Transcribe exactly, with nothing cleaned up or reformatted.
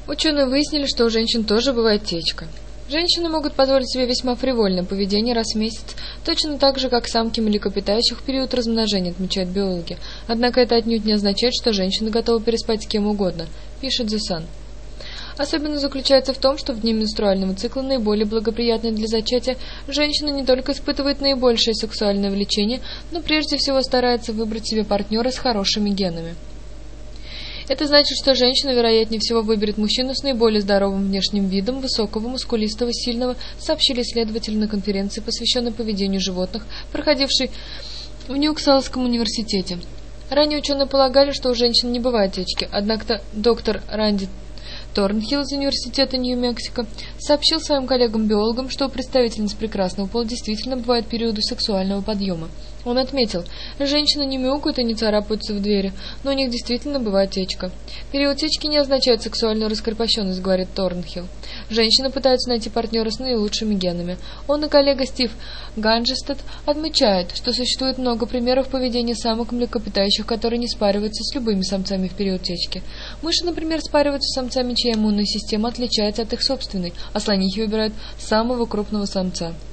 Ученые выяснили, что у женщин тоже бывает течка. Женщины могут позволить себе весьма фривольное поведение раз в месяц, точно так же, как самки млекопитающих в период размножения, отмечают биологи. Однако это отнюдь не означает, что женщины готовы переспать с кем угодно, пишет The Sun. Особенность заключается в том, что в дни менструального цикла, наиболее благоприятные для зачатия, женщина не только испытывает наибольшее сексуальное влечение, но прежде всего старается выбрать себе партнера с хорошими генами. Это значит, что женщина, вероятнее всего, выберет мужчину с наиболее здоровым внешним видом, высокого, мускулистого, сильного, сообщили исследователи на конференции, посвященной поведению животных, проходившей в Ньюкаслском университете. Ранее ученые полагали, что у женщин не бывает течки, однако доктор Ранди Торнхилл из университета Нью-Мексико сообщил своим коллегам-биологам, что у представительниц прекрасного пола действительно бывают периоды сексуального подъема. Он отметил, женщины не мяукают и не царапаются в двери, но у них действительно бывает течка. Период течки не означает сексуальную раскрепощенность, говорит Торнхилл. Женщины пытаются найти партнера с наилучшими генами. Он и коллега Стив Ганджестед отмечают, что существует много примеров поведения самок млекопитающих, которые не спариваются с любыми самцами в период течки. Мыши, например, спариваются с самцами, чья иммунная система отличается от их собственной, а слонихи выбирают самого крупного самца.